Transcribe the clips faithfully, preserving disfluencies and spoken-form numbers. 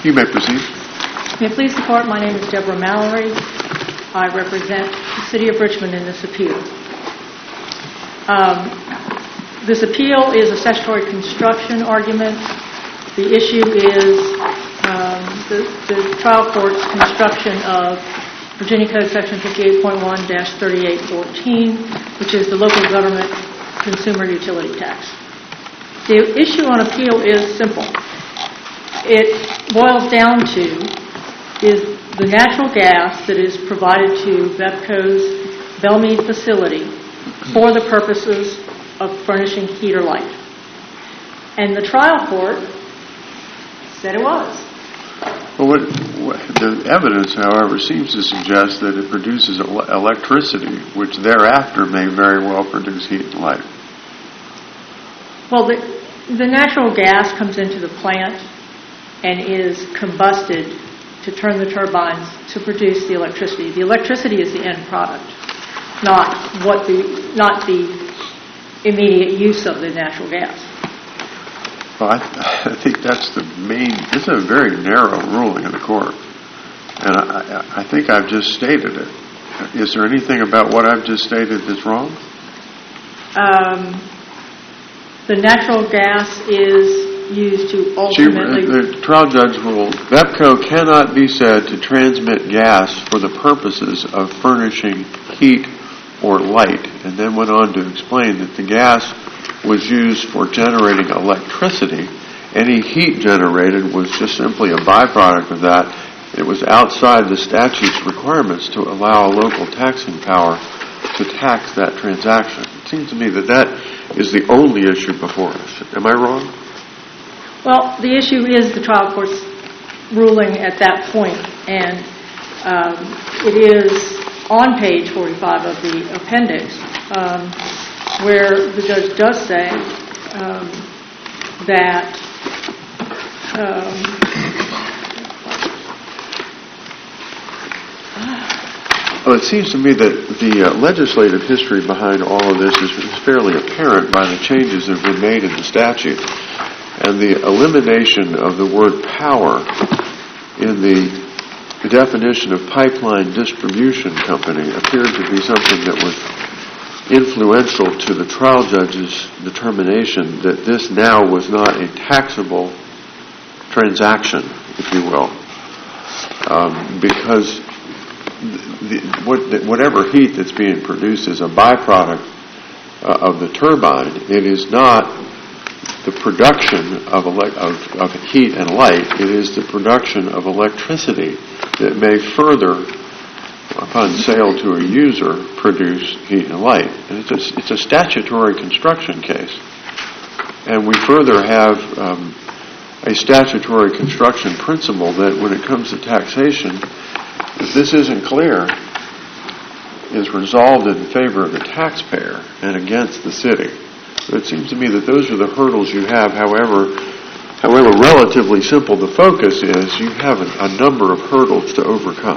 You may proceed. May it please the Court, my name is Deborah Mallory. I represent the City of Richmond in this appeal. Um, this appeal is a statutory construction argument. The issue is um, the, the trial court's construction of Virginia Code Section fifty-eight point one dash thirty-eight fourteen, which is the local government consumer utility tax. The issue on appeal is simple. It boils down to is the natural gas that is provided to VEPCO's Belmead facility for the purposes of furnishing heat or light. And the trial court said it was. Well, what, what, the evidence, however, seems to suggest that it produces el- electricity, which thereafter may very well produce heat and light. Well, the, the natural gas comes into the plant and is combusted to turn the turbines to produce the electricity. The electricity is the end product, not what the not the immediate use of the natural gas. Well, I, th- I think that's the main. This is a very narrow ruling in the court, and I, I think I've just stated it. Is there anything about what I've just stated that's wrong? Um, the natural gas is used to ultimately... She, the trial judge ruled, VEPCO cannot be said to transmit gas for the purposes of furnishing heat or light, and then went on to explain that the gas was used for generating electricity. Any heat generated was just simply a byproduct of that. It was outside the statute's requirements to allow a local taxing power to tax that transaction. It seems to me that that is the only issue before us. Am I wrong? Well, the issue is the trial court's ruling at that point, and um, it is on page forty-five of the appendix, um, where the judge does say um, that um, well, it seems to me that the uh, legislative history behind all of this is fairly apparent by the changes that were made in the statute. And the elimination of the word power in the, the definition of pipeline distribution company appeared to be something that was influential to the trial judge's determination that this now was not a taxable transaction, if you will, um, because the, what, the, whatever heat that's being produced is a byproduct uh, of the turbine. It is not the production of, ele- of, of heat and light. It is the production of electricity that may further, upon sale to a user, produce heat and light. And it's a, it's a statutory construction case. And we further have um, a statutory construction principle that when it comes to taxation, if this isn't clear, is resolved in favor of the taxpayer and against the city. So it seems to me that those are the hurdles you have. However, however relatively simple the focus is, you have a, a number of hurdles to overcome.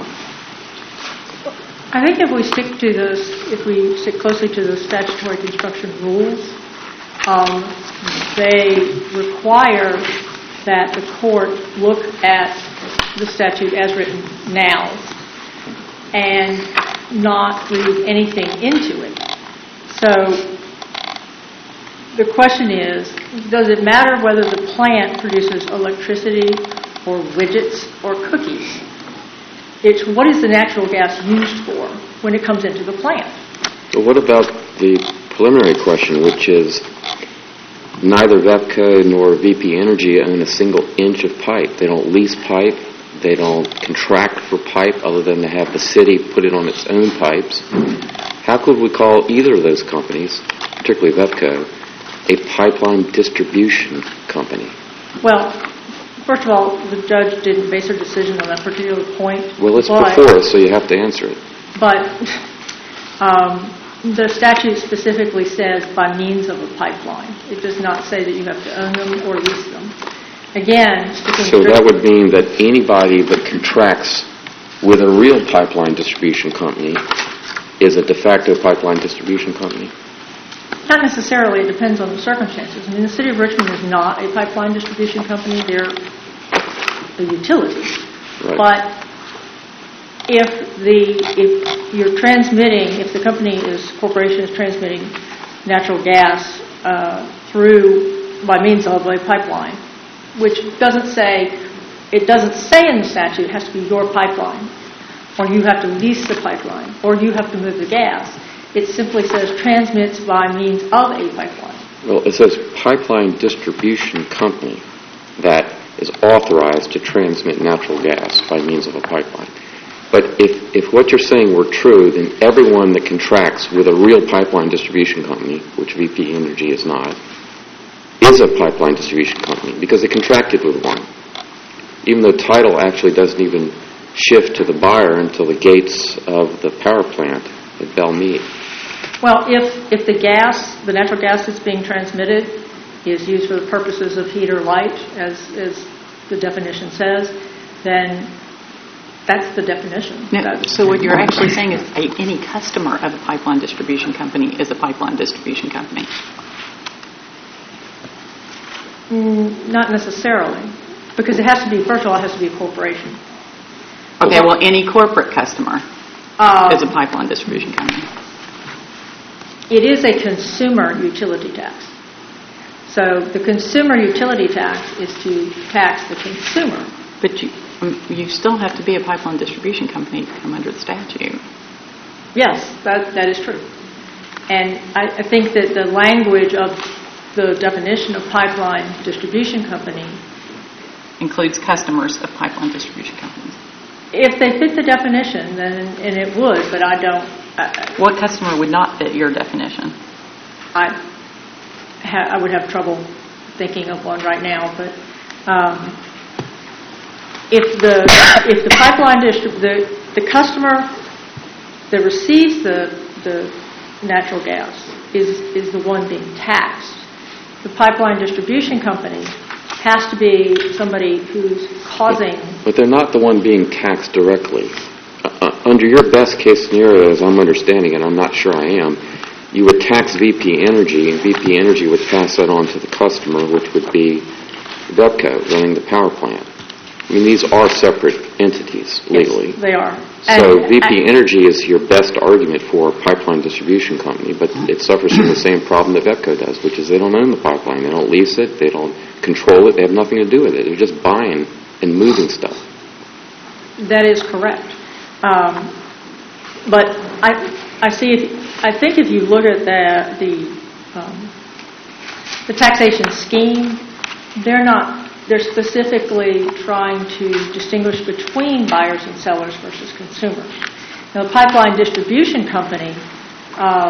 I think if we stick to this, if we stick closely to the statutory construction rules, um, they require that the court look at the statute as written now and not read anything into it. So the question is, does it matter whether the plant produces electricity or widgets or cookies? It's what is the natural gas used for when it comes into the plant? Well, what about the preliminary question, which is neither VEPCO nor V P Energy own a single inch of pipe. They don't lease pipe. They don't contract for pipe other than to have the city put it on its own pipes. How could we call either of those companies, particularly VEPCO, a pipeline distribution company? Well, first of all, the judge didn't base her decision on that particular point. Well, it's but, before us, so you have to answer it. But um, the statute specifically says by means of a pipeline. It does not say that you have to own them or lease them. Again, so that would mean that anybody that contracts with a real pipeline distribution company is a de facto pipeline distribution company? Not necessarily. It depends on the circumstances. I mean, the City of Richmond is not a pipeline distribution company. They're a utility. Right. But if the if you're transmitting, if the company is corporation is transmitting natural gas uh, through by means of a pipeline, which doesn't say it doesn't say in the statute it has to be your pipeline, or you have to lease the pipeline, or you have to move the gas. It simply says transmits by means of a pipeline. Well, it says pipeline distribution company that is authorized to transmit natural gas by means of a pipeline. But if, if what you're saying were true, then everyone that contracts with a real pipeline distribution company, which V P Energy is not, is a pipeline distribution company because they contracted with one. Even though title actually doesn't even shift to the buyer until the gates of the power plant at Belle Meade. Well, if, if the gas, the natural gas that's being transmitted is used for the purposes of heat or light, as, as the definition says, then that's the definition. No, That's, so what you're actually saying is a, any customer of a pipeline distribution company is a pipeline distribution company. mm, not necessarily, because it has to be, first of all, it has to be a corporation. Okay, well, any corporate customer Uh, is a pipeline distribution company. It is a consumer utility tax. So the consumer utility tax is to tax the consumer. But you, um, you still have to be a pipeline distribution company to come under the statute. Yes, that that is true. And I, I think that the language of the definition of pipeline distribution company, Includes customers of pipeline distribution companies. if they fit the definition, then and it would, but I don't. I, What customer would not fit your definition? I, ha, I would have trouble thinking of one right now, but um, if the if the pipeline distrib- the the customer that receives the the natural gas is is the one being taxed, the pipeline distribution company has to be somebody who's causing. But they're not the one being taxed directly. Uh, under your best case scenario, as I'm understanding it, I'm not sure I am, you would tax V P Energy, and V P Energy would pass that on to the customer, which would be VEPCO running the power plant. I mean, these are separate entities legally. Yes, they are. So And V P I- Energy is your best argument for a pipeline distribution company, but it suffers from the same problem that VEPCO does, which is they don't own the pipeline. They don't lease it. They don't control it. They have nothing to do with it. They're just buying and moving stuff. That is correct. Um, but I, I see. If, I think if you look at the the, um, the taxation scheme, they're not. They're specifically trying to distinguish between buyers and sellers versus consumers. Now, the pipeline distribution company um,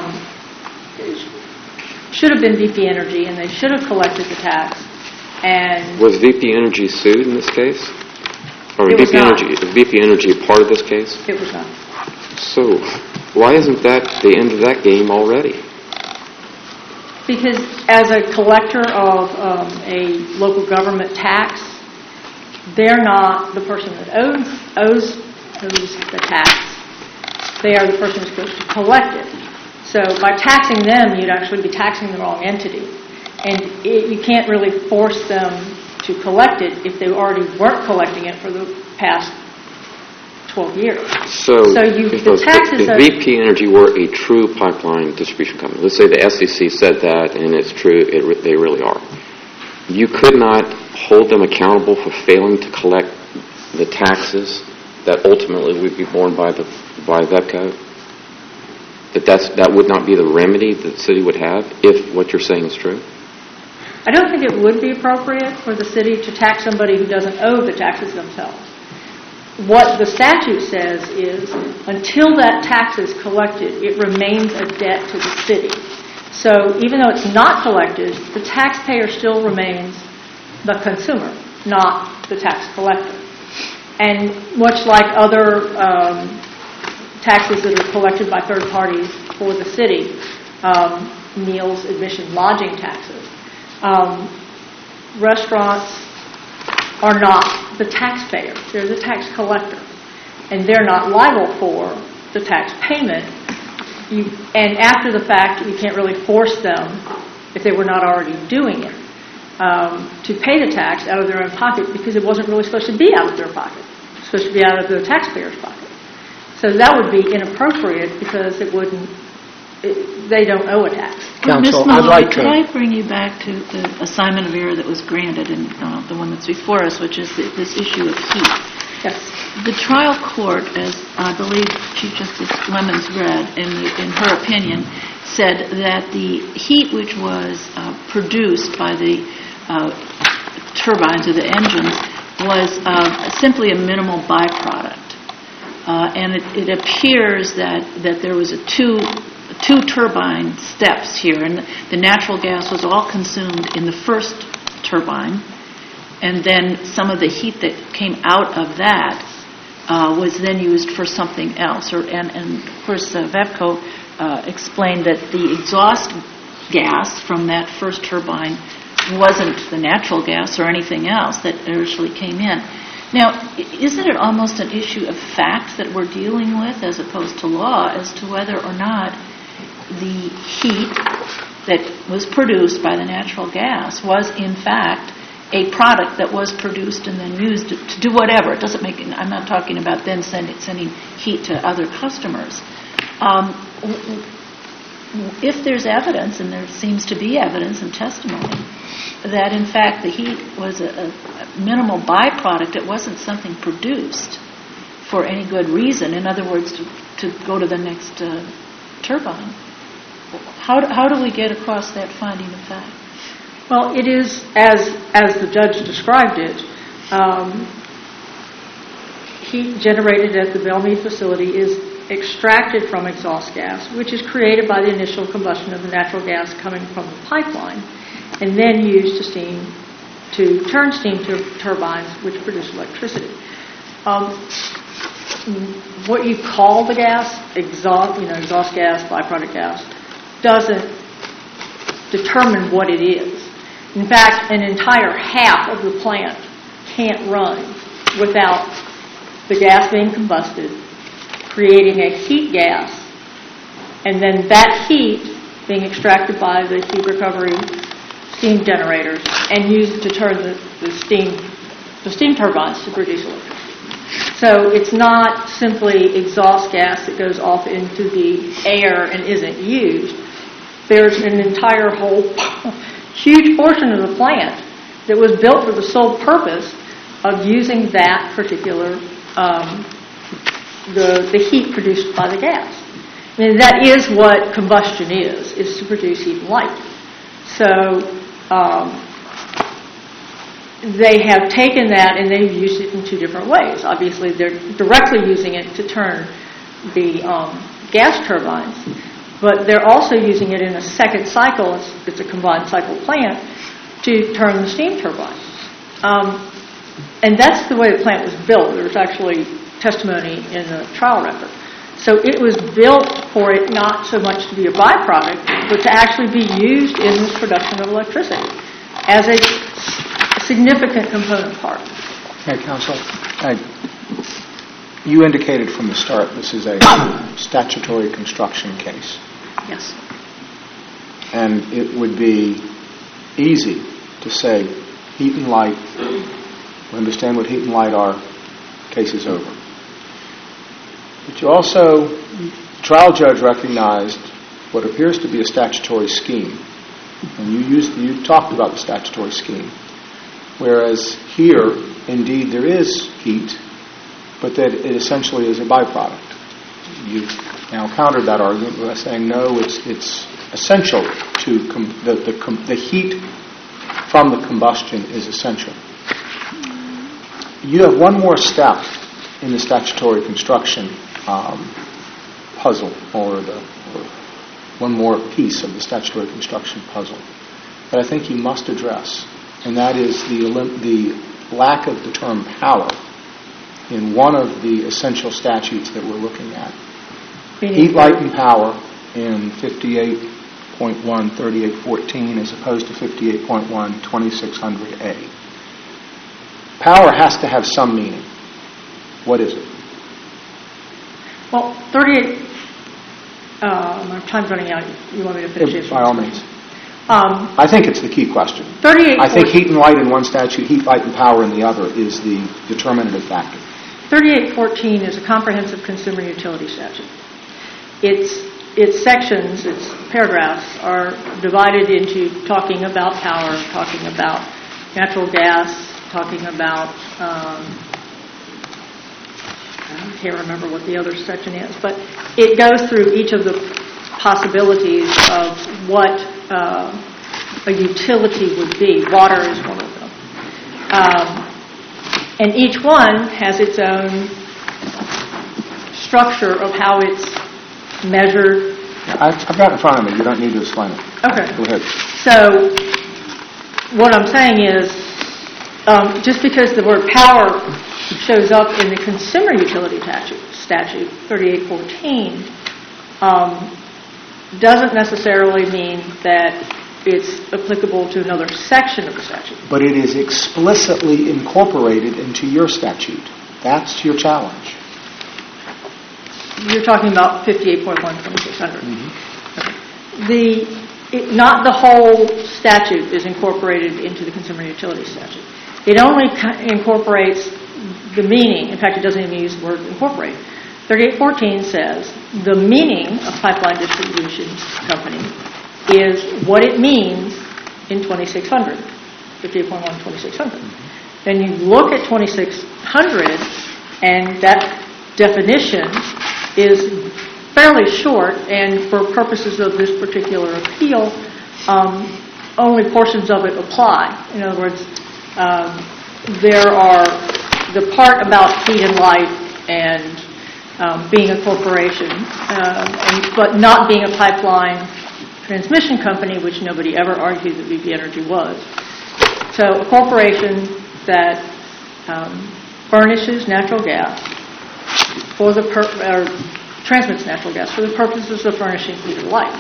should have been V P Energy, and they should have collected the tax. And Was V P Energy sued in this case? Or It was V P not. Energy, is V P Energy a part of this case? it was not. So why isn't that the end of that game already? Because as a collector of um, a local government tax, they're not the person that owns, owes, owes the tax. They are the person who's supposed to collect it. So by taxing them, you'd actually be taxing the wrong entity. And it, you can't really force them to collect it if they already weren't collecting it for the past twelve years. So, So you- if, the those- taxes if are- V P Energy were a true pipeline distribution company, let's say the S E C said that and it's true, it, re- they really are, you could not hold them accountable for failing to collect the taxes that ultimately would be borne by the by VEPCO? That that's, that would not be the remedy that the city would have if what you're saying is true? I don't think it would be appropriate for the city to tax somebody who doesn't owe the taxes themselves. What the statute says is until that tax is collected, it remains a debt to the city. So even though it's not collected, the taxpayer still remains the consumer, not the tax collector. And much like other um, taxes that are collected by third parties for the city, um, meals, admission, lodging taxes, um, restaurants are not the taxpayer. They're the tax collector. And they're not liable for the tax payment. You, and after the fact, you can't really force them if they were not already doing it. um, to pay the tax out of their own pocket because it wasn't really supposed to be out of their pocket. It's supposed to be out of the taxpayer's pocket. So that would be inappropriate because it wouldn't, it, they don't owe a tax. Counsel, Miz I'd Maloney, like could to... I bring you back to the assignment of error that was granted and uh, the one that's before us, which is the, this issue of heat. Yes. The trial court, as I believe Chief Justice Lemons read in, the, in her opinion, said that the heat which was uh, produced by the uh, turbines or the engines was uh, simply a minimal byproduct. Uh, and it, it appears that, that there was a two two turbine steps here, and the natural gas was all consumed in the first turbine, and then some of the heat that came out of that uh, was then used for something else. Or, and, and of course, uh, VEPCO uh, explained that the exhaust gas from that first turbine wasn't the natural gas or anything else that originally came in. Now, isn't it almost an issue of fact that we're dealing with as opposed to law as to whether or not the heat that was produced by the natural gas was, in fact, a product that was produced and then used to, to do whatever? It doesn't make, I'm not talking about then sending, sending heat to other customers. Um, if there's evidence, and there seems to be evidence and testimony, that in fact the heat was a, a minimal byproduct, it wasn't something produced for any good reason, in other words, to, to go to the next uh, turbine. How do, how do we get across that finding of fact? Well, it is, as as the judge described it, um, heat generated at the Belmead facility is extracted from exhaust gas, which is created by the initial combustion of the natural gas coming from the pipeline, and then used to steam, to turn steam to turbines, which produce electricity. Um, what you call the gas, exhaust, you know, exhaust gas, byproduct gas, doesn't determine what it is. In fact, an entire half of the plant can't run without the gas being combusted, creating a heat gas, and then that heat being extracted by the heat recovery steam generators and used to turn the, the steam the steam turbines to produce electricity. So it's not simply exhaust gas that goes off into the air and isn't used. There's an entire whole huge portion of the plant that was built for the sole purpose of using that particular um, the the heat produced by the gas. And that is what combustion is, is to produce heat and light. So um, they have taken that and they've used it in two different ways. Obviously, they're directly using it to turn the um, gas turbines, but they're also using it in a second cycle, it's, it's a combined cycle plant, to turn the steam turbines. Um, and that's the way the plant was built. There was actually testimony in the trial record. So it was built for it not so much to be a byproduct, but to actually be used in this production of electricity as a significant component part. Okay, Counsel. I, you indicated from the start this is a statutory construction case. Yes. And it would be easy to say heat and light, we understand what heat and light are, case is over. But you also, the trial judge recognized what appears to be a statutory scheme. And you used, you talked about the statutory scheme. Whereas here, indeed, there is heat, but that it essentially is a byproduct. You've now countered that argument by saying, no, it's it's essential to, com- the, the, com- the heat from the combustion is essential. You have one more step in the statutory construction um, puzzle, or, the, or one more piece of the statutory construction puzzle that I think you must address, and that is the the lack of the term power in one of the essential statutes that we're looking at. Heat, light, and power in fifty-eight point one thirty-eight fourteen as opposed to fifty-eight point one twenty-six hundred A. Power has to have some meaning. What is it? Well, thirty-eight, uh, my time's running out. You want me to finish Yeah, this? by all means. Um, I think it's the key question. thirty-eight I think heat and light in one statute, heat, light, and power in the other is the determinative factor. thirty-eight fourteen is a comprehensive consumer utility statute. Its its sections, its paragraphs are divided into talking about power, talking about natural gas, talking about, um, I can't remember what the other section is, but it goes through each of the possibilities of what uh, a utility would be. Water is one of them. Um, and each one has its own structure of how it's measured. I've, I've got it in front of me. You don't need to explain it. Okay. Go ahead. So what I'm saying is, um, just because the word power shows up in the consumer utility statute, statute thirty-eight fourteen, um, doesn't necessarily mean that it's applicable to another section of the statute. But it is explicitly incorporated into your statute. That's your challenge. You're talking about fifty-eight point one, twenty-six hundred. Mm-hmm. Okay. The it, not the whole statute is incorporated into the consumer utility statute. It only co- incorporates the meaning. In fact, it doesn't even use the word incorporate. thirty-eight fourteen says the meaning of pipeline distribution company is what it means in twenty-six hundred, fifty-eight point one, twenty-six hundred. Mm-hmm. Then you look at twenty-six hundred, and that definition is fairly short, and for purposes of this particular appeal, um, only portions of it apply. In other words, um, there are the part about heat and light and um, being a corporation, um, and, but not being a pipeline transmission company, which nobody ever argued that V P Energy was. So a corporation that um, furnishes natural gas for the pur- or transmits natural gas for the purposes of furnishing heat and light.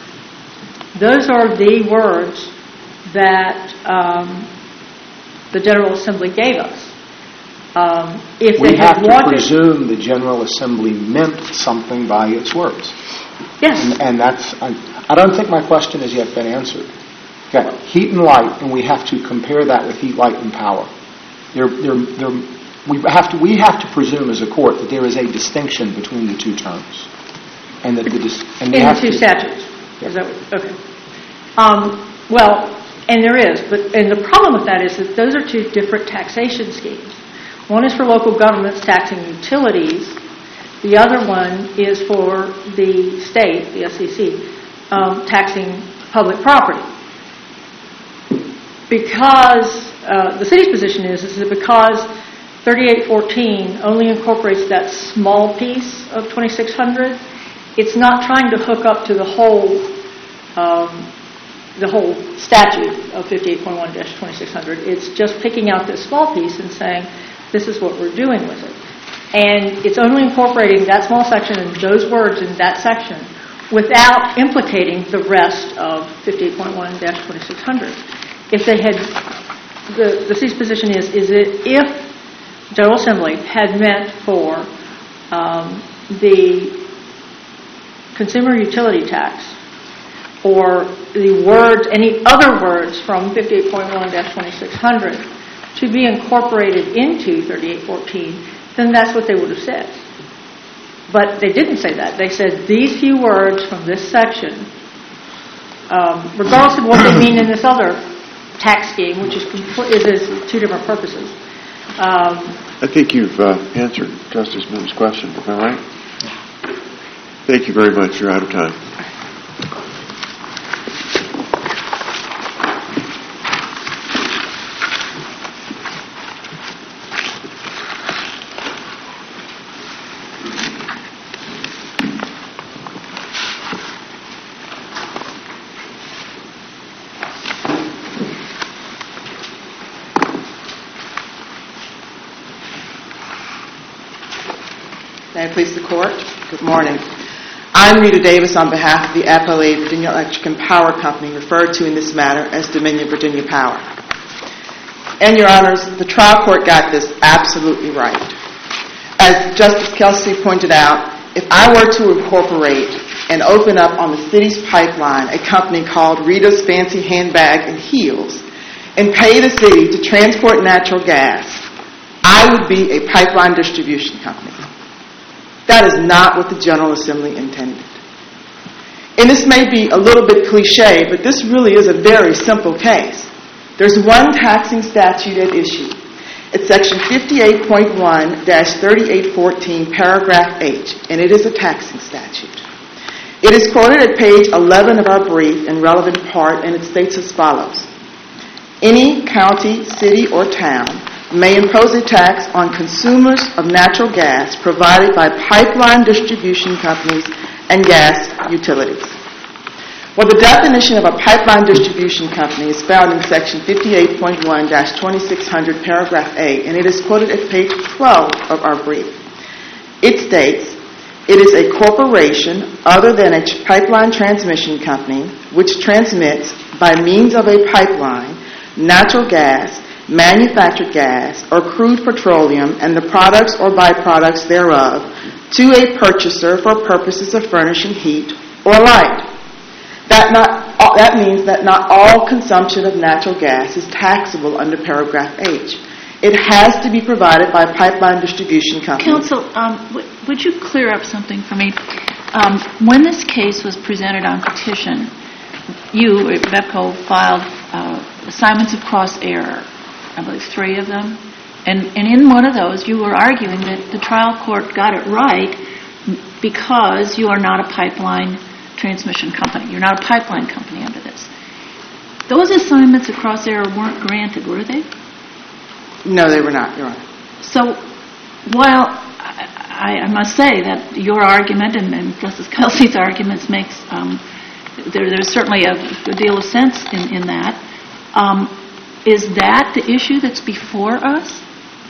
Those are the words that um, the General Assembly gave us. Um, if we they have had to wanted, presume the General Assembly meant something by its words. yes, And, and that's, I, I don't think my question has yet been answered. Okay, heat and light, and we have to compare that with heat, light, and power. They're, they're, they're, we have to we have to presume as a court that there is a distinction between the two terms, and that the dis- and in have the two to, statutes. Yeah. Is that what, okay? Um, well, and there is, but and the problem with that is that those are two different taxation schemes. One is for local governments taxing utilities. The other one is for the state, the S E C, um, taxing public property. Because uh, the city's position is, is that because thirty-eight fourteen only incorporates that small piece of twenty-six hundred, it's not trying to hook up to the whole um, the whole statute of fifty-eight point one dash twenty-six hundred. It's just picking out this small piece and saying, this is what we're doing with it. And it's only incorporating that small section and those words in that section without implicating the rest of fifty-eight point one dash twenty-six hundred. If they had, the, the city's position is, is that if General Assembly had meant for um, the consumer utility tax or the words, any other words from fifty-eight point one dash twenty-six hundred to be incorporated into thirty-eight fourteen, then that's what they would have said. But they didn't say that. They said these few words from this section, um, regardless of what they mean in this other tax scheme, which is, compl- is, is two different purposes. Um, I think you've uh, answered Justice Moon's question. Am I right? Thank you very much. You're out of time. May I please the court? Good morning. I'm Rita Davis on behalf of the appellate Virginia Electric and Power Company, referred to in this matter as Dominion Virginia Power. And, Your Honors, the trial court got this absolutely right. As Justice Kelsey pointed out, if I were to incorporate and open up on the city's pipeline a company called Rita's Fancy Handbag and Heels and pay the city to transport natural gas, I would be a pipeline distribution company. That is not what the General Assembly intended. And this may be a little bit cliche, but this really is a very simple case. There's one taxing statute at issue. It's Section fifty-eight point one dash thirty-eight fourteen, Paragraph H, and it is a taxing statute. It is quoted at page eleven of our brief in relevant part, and it states as follows. Any county, city, or town may impose a tax on consumers of natural gas provided by pipeline distribution companies and gas utilities. Well, the definition of a pipeline distribution company is found in Section fifty-eight point one dash twenty-six hundred, Paragraph A, and it is quoted at page twelve of our brief. It states, it is a corporation other than a pipeline transmission company which transmits, by means of a pipeline, natural gas, manufactured gas, or crude petroleum and the products or byproducts thereof to a purchaser for purposes of furnishing heat or light. That, not, that means that not all consumption of natural gas is taxable under Paragraph H. It has to be provided by a pipeline distribution company. Counsel, um, w- would you clear up something for me? Um, when this case was presented on petition, you, VEPCO, filed uh, assignments of cross error, I believe three of them. And, and in one of those, you were arguing that the trial court got it right because you are not a pipeline transmission company. You're not a pipeline company under this. Those assignments of cross error weren't granted, were they? No, they were not, Your Honor. So, while I, I must say that your argument and, and Justice Kelsey's arguments makes, um, there, there's certainly a good deal of sense in, in that, um, is that the issue that's before us?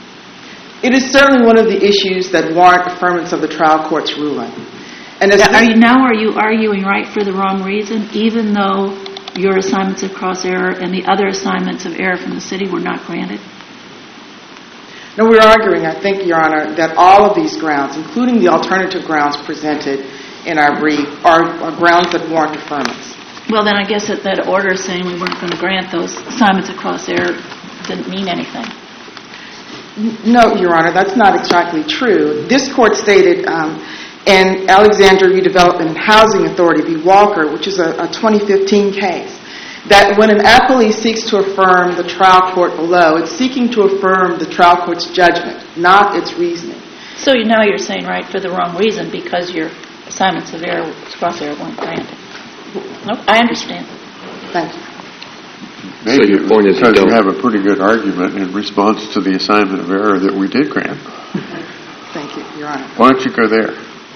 It is certainly one of the issues that warrant affirmance of the trial court's ruling. And as Are you, now are you arguing right for the wrong reason, even though your assignments of cross error and the other assignments of error from the city were not granted? No, we're arguing, I think, Your Honor, that all of these grounds, including the alternative grounds presented in our brief, are, are grounds that warrant affirmance. Well, then I guess that, that order saying we weren't going to grant those assignments of cross error didn't mean anything. No, Your Honor, that's not exactly true. This court stated um, in Alexandria Redevelopment and Housing Authority v. Walker, which is a, a twenty fifteen case, that when an appellee seeks to affirm the trial court below, it's seeking to affirm the trial court's judgment, not its reasoning. So you, now you're saying right for the wrong reason because your assignments of error, cross error, weren't granted. Nope, I understand. Thank you. Maybe So your point is you because you don't- have a pretty good argument in response to the assignment of error that we did grant. Thank you, Your Honor. Why don't you go there?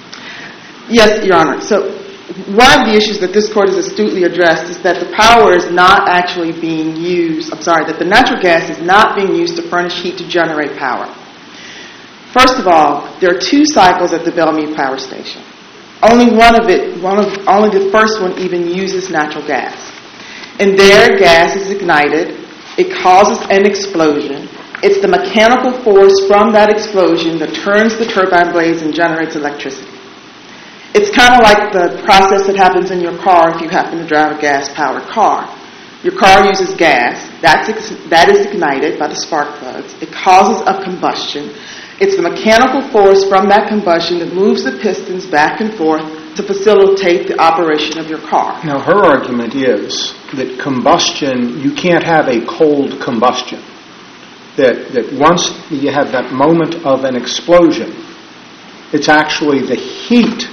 Yes, Your Honor. So one of the issues that this court has astutely addressed is that the power is not actually being used, I'm sorry, that the natural gas is not being used to furnish heat to generate power. First of all, there are two cycles at the Belmead Power Station. Only one of it, one of, only the first one even uses natural gas. And there, gas is ignited. It causes an explosion. It's the mechanical force from that explosion that turns the turbine blades and generates electricity. It's kind of like the process that happens in your car if you happen to drive a gas-powered car. Your car uses gas. That's ex- that is ignited by the spark plugs. It causes a combustion. It's the mechanical force from that combustion that moves the pistons back and forth to facilitate the operation of your car. Now, her argument is that combustion, you can't have a cold combustion. That, that once you have that moment of an explosion, it's actually the heat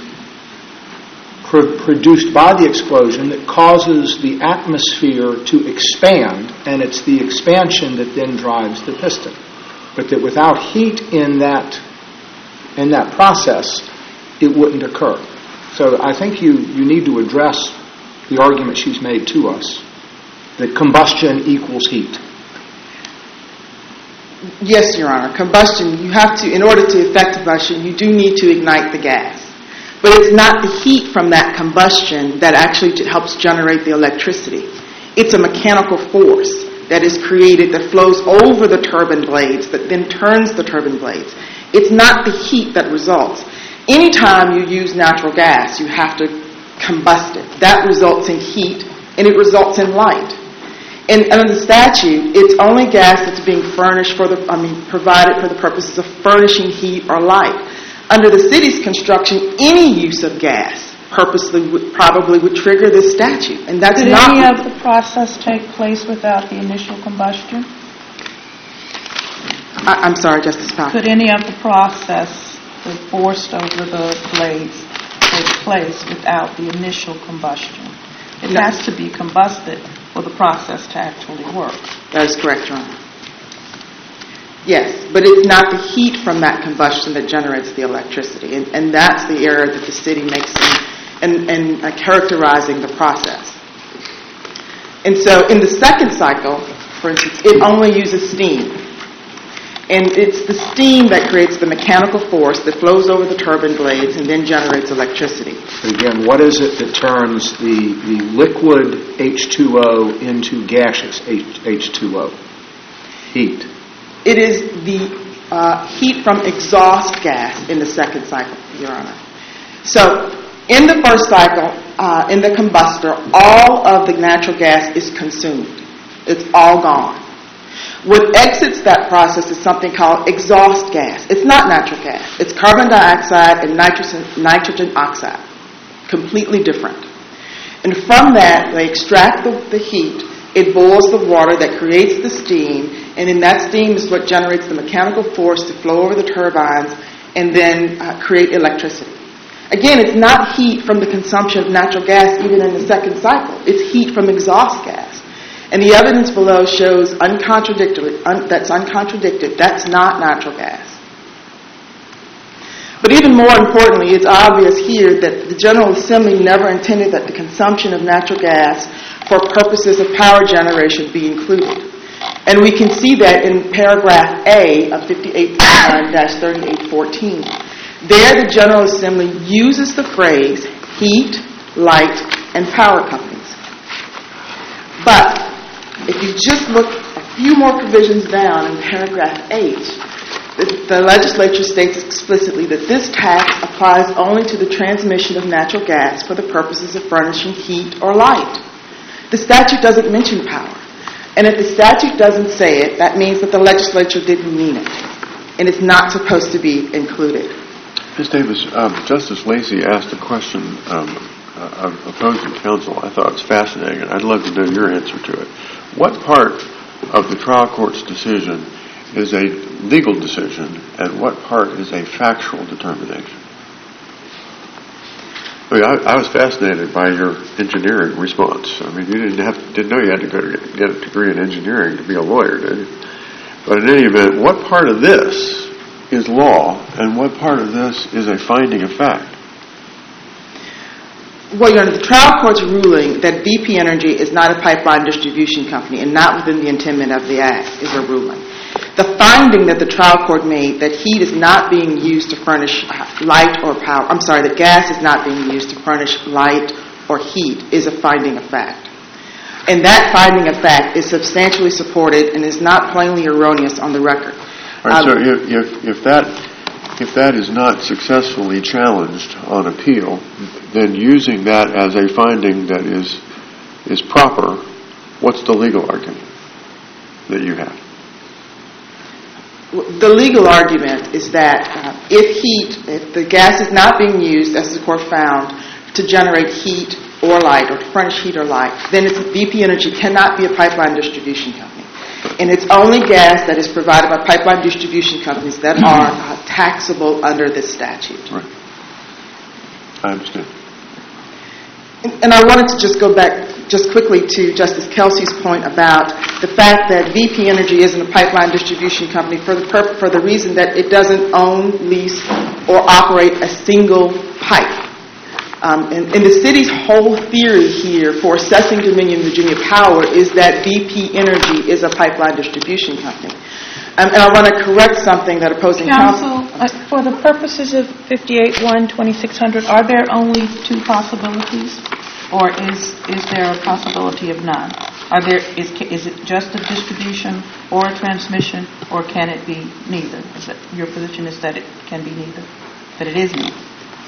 pr- produced by the explosion that causes the atmosphere to expand, and it's the expansion that then drives the piston. But that without heat in that in that process, it wouldn't occur. So I think you, you need to address the argument she's made to us, that combustion equals heat. Yes, Your Honor. Combustion, you have to, in order to effect combustion, you do need to ignite the gas. But it's not the heat from that combustion that actually helps generate the electricity. It's a mechanical force that is created that flows over the turbine blades that then turns the turbine blades. It's not the heat that results. Anytime you use natural gas, you have to combusted. That results in heat, and it results in light. And under the statute, it's only gas that's being furnished for the, I mean, provided for the purposes of furnishing heat or light. Under the city's construction, any use of gas purposely would, probably would trigger this statute, and that's Did not. any of the process take place without the initial combustion? I, I'm sorry, Justice Powell. Could any of the process that forced over the blades take place without the initial combustion? It No. has to be combusted for the process to actually work. That is correct, Your Honor. Yes, but it's not the heat from that combustion that generates the electricity, and, and that's the error that the city makes in, in, in uh, characterizing the process. And so in the second cycle, for instance, it only uses steam. And it's the steam that creates the mechanical force that flows over the turbine blades and then generates electricity. But again, what is it that turns the, the liquid H two O into gaseous H two O? Heat. It is the uh, heat from exhaust gas in the second cycle, Your Honor. So in the first cycle, uh, in the combustor, all of the natural gas is consumed. It's all gone. What exits that process is something called exhaust gas. It's not natural gas. It's carbon dioxide and nitrogen, nitrogen oxide. Completely different. And from that, they extract the, the heat. It boils the water that creates the steam, and then that steam is what generates the mechanical force to flow over the turbines and then uh, create electricity. Again, it's not heat from the consumption of natural gas even in the second cycle. It's heat from exhaust gas. And the evidence below shows uncontradicted, un, that's uncontradicted. That's not natural gas. But even more importantly, it's obvious here that the General Assembly never intended that the consumption of natural gas for purposes of power generation be included. And we can see that in paragraph A of fifty-eight point nine dash thirty-eight fourteen. There, the General Assembly uses the phrase heat, light, and power companies. But if you just look a few more provisions down in paragraph H, the, the legislature states explicitly that this tax applies only to the transmission of natural gas for the purposes of furnishing heat or light. The statute doesn't mention power. And if the statute doesn't say it, that means that the legislature didn't mean it. And it's not supposed to be included. Miz Davis, um, Justice Lacey asked a question um, uh, of opposing counsel. I thought it was fascinating, and I'd love to know your answer to it. What part of the trial court's decision is a legal decision, and what part is a factual determination? I mean, I, I was fascinated by your engineering response. I mean, you didn't have didn't know you had to go to get, get a degree in engineering to be a lawyer, did you? But in any event, what part of this is law, and what part of this is a finding of fact? Well, Your Honor, the trial court's ruling that B P Energy is not a pipeline distribution company and not within the intent of the Act is a ruling. The finding that the trial court made that heat is not being used to furnish light or power, I'm sorry, that gas is not being used to furnish light or heat is a finding of fact. And that finding of fact is substantially supported and is not plainly erroneous on the record. All right, um, so if, if, if that if that is not successfully challenged on appeal, then using that as a finding that is is proper, what's the legal argument that you have? The legal argument is that uh, if heat, if the gas is not being used, as the court found, to generate heat or light or to furnish heat or light, then it's, B P Energy cannot be a pipeline distribution company. And it's only gas that is provided by pipeline distribution companies that are uh, taxable under this statute. Right. I understand. And, and I wanted to just go back just quickly to Justice Kelsey's point about the fact that B P Energy isn't a pipeline distribution company for the purpose, for the reason that it doesn't own, lease, or operate a single pipe. Um, and, and the city's whole theory here for assessing Dominion Virginia Power is that B P Energy is a pipeline distribution company. Um, and I want to correct something that opposing counsel... Counsel, uh, for the purposes of fifty-eight one, twenty-six hundred, are there only two possibilities, or is is there a possibility of none? Are there is is it just a distribution or a transmission, or can it be neither? Is it, your position is that it can be neither, that it is neither?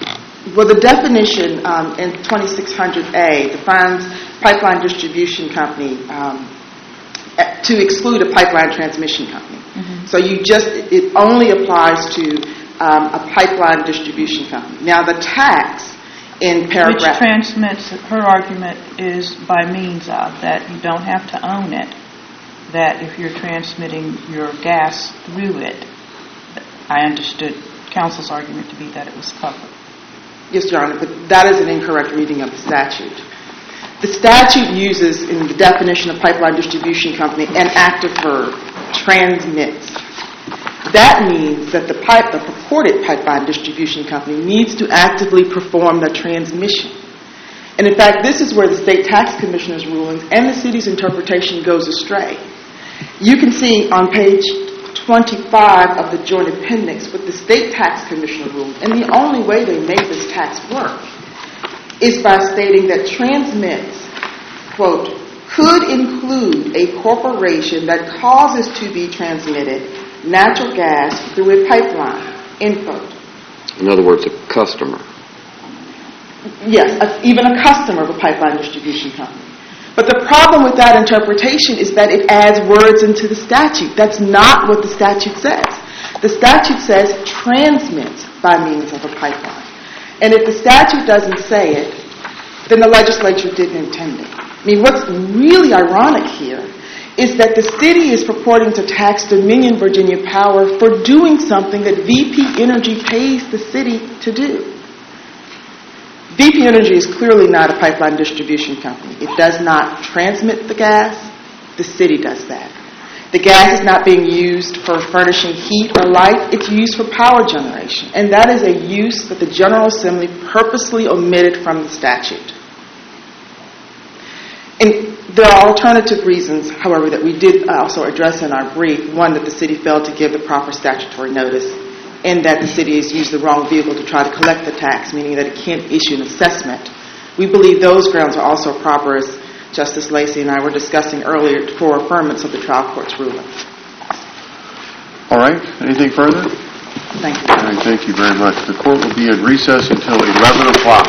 Well, the definition um, in twenty-six hundred A defines pipeline distribution company um, to exclude a pipeline transmission company. Mm-hmm. So you just, it only applies to um, a pipeline distribution company. Now, the tax in paragraph... Which transmits, her argument is by means of, that you don't have to own it, that if you're transmitting your gas through it, I understood counsel's argument to be that it was covered. Yes, Your Honor, but that is an incorrect reading of the statute. The statute uses, in the definition of pipeline distribution company, an active verb, transmits. That means that the pipe, the purported pipeline distribution company needs to actively perform the transmission. And in fact, this is where the State Tax Commissioner's rulings and the city's interpretation goes astray. You can see on page twenty-five of the Joint Appendix what the State Tax Commissioner ruled, and the only way they made this tax work is by stating that transmits, quote, could include a corporation that causes to be transmitted natural gas through a pipeline, end quote. In other words, a customer. Yes, a, even a customer of a pipeline distribution company. But the problem with that interpretation is that it adds words into the statute. That's not what the statute says. The statute says transmits by means of a pipeline. And if the statute doesn't say it, then the legislature didn't intend it. I mean, what's really ironic here is that the city is purporting to tax Dominion Virginia Power for doing something that V P Energy pays the city to do. V P Energy is clearly not a pipeline distribution company. It does not transmit the gas. The city does that. The gas is not being used for furnishing heat or light. It's used for power generation. And that is a use that the General Assembly purposely omitted from the statute. And there are alternative reasons, however, that we did also address in our brief. One, that the city failed to give the proper statutory notice, and that the city has used the wrong vehicle to try to collect the tax, meaning that it can't issue an assessment. We believe those grounds are also proper, as Justice Lacey and I were discussing earlier, for affirmance of the trial court's ruling. All right. Anything further? Thank you. All right, thank you very much. The court will be in recess until eleven o'clock.